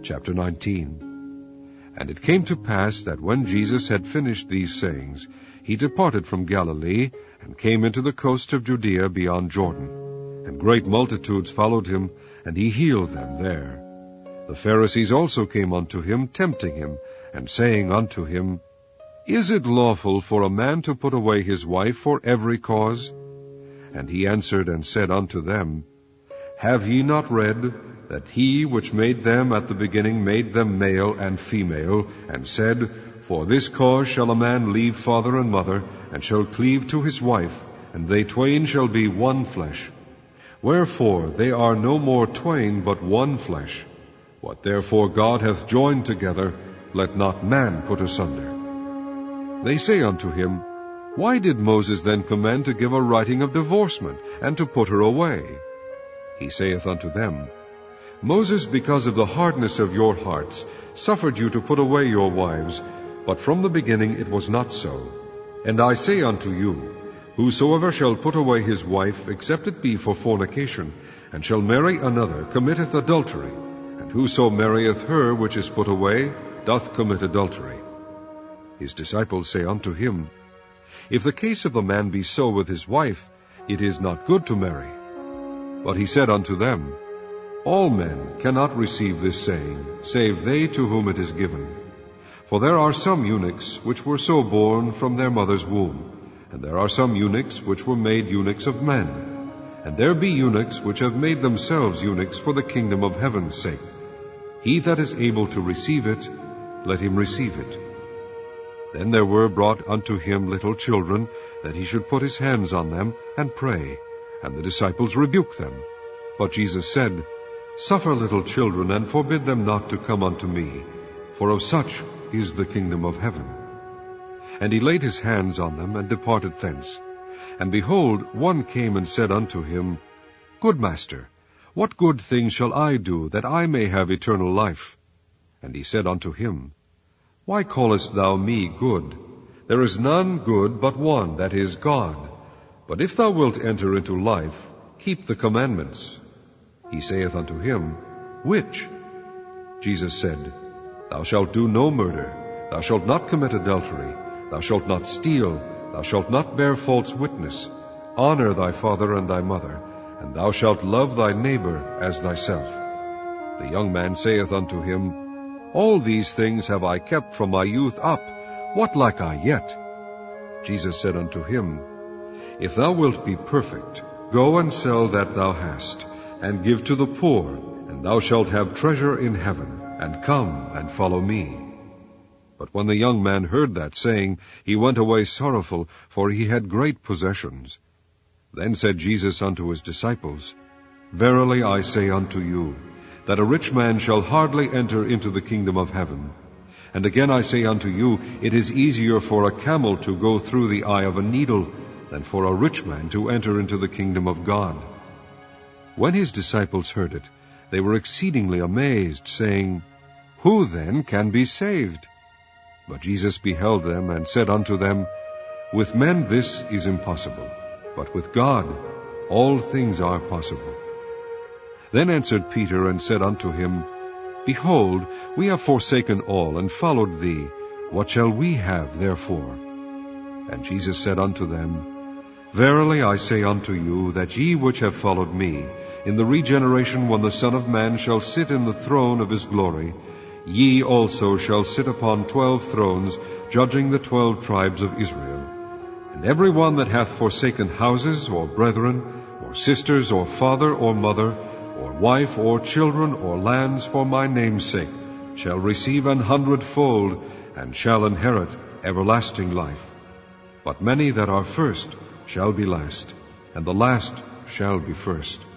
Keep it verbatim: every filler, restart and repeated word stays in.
Chapter nineteen. And it came to pass that when Jesus had finished these sayings, he departed from Galilee, and came into the coast of Judea beyond Jordan. And great multitudes followed him, and he healed them there. The Pharisees also came unto him, tempting him, and saying unto him, Is it lawful for a man to put away his wife for every cause? And he answered and said unto them, Have ye not read that he which made them at the beginning made them male and female, and said, For this cause shall a man leave father and mother, and shall cleave to his wife, and they twain shall be one flesh. Wherefore they are no more twain, but one flesh. What therefore God hath joined together, let not man put asunder. They say unto him, Why did Moses then command to give a writing of divorcement, and to put her away? He saith unto them, Moses, because of the hardness of your hearts, suffered you to put away your wives, but from the beginning it was not so. And I say unto you, Whosoever shall put away his wife, except it be for fornication, and shall marry another, committeth adultery, and whoso marrieth her which is put away, doth commit adultery. His disciples say unto him, If the case of the man be so with his wife, it is not good to marry. But he said unto them, All men cannot receive this saying, save they to whom it is given. For there are some eunuchs which were so born from their mother's womb, and there are some eunuchs which were made eunuchs of men. And there be eunuchs which have made themselves eunuchs for the kingdom of heaven's sake. He that is able to receive it, let him receive it. Then there were brought unto him little children, that he should put his hands on them, and pray. And the disciples rebuked them. But Jesus said, Suffer little children, and forbid them not to come unto me, for of such is the kingdom of heaven. And he laid his hands on them, and departed thence. And behold, one came and said unto him, Good Master, what good thing shall I do, that I may have eternal life? And he said unto him, Why callest thou me good? There is none good but one, that is, God. But if thou wilt enter into life, keep the commandments. He saith unto him, Which? Jesus said, Thou shalt do no murder, thou shalt not commit adultery, thou shalt not steal, thou shalt not bear false witness, honor thy father and thy mother, and thou shalt love thy neighbor as thyself. The young man saith unto him, All these things have I kept from my youth up. What lack I yet? Jesus said unto him, If thou wilt be perfect, go and sell that thou hast, and give to the poor, and thou shalt have treasure in heaven, and come and follow me. But when the young man heard that saying, he went away sorrowful, for he had great possessions. Then said Jesus unto his disciples, Verily I say unto you, that a rich man shall hardly enter into the kingdom of heaven. And again I say unto you, it is easier for a camel to go through the eye of a needle, than for a rich man to enter into the kingdom of God. When his disciples heard it, they were exceedingly amazed, saying, Who then can be saved? But Jesus beheld them, and said unto them, With men this is impossible, but with God all things are possible. Then answered Peter, and said unto him, Behold, we have forsaken all, and followed thee. What shall we have therefore? And Jesus said unto them, Verily I say unto you, that ye which have followed me, in the regeneration when the Son of Man shall sit in the throne of his glory, ye also shall sit upon twelve thrones, judging the twelve tribes of Israel. And every one that hath forsaken houses, or brethren, or sisters, or father, or mother, or wife, or children, or lands, for my name's sake, shall receive an hundredfold, and shall inherit everlasting life. But many that are first shall be last, and the last shall be first.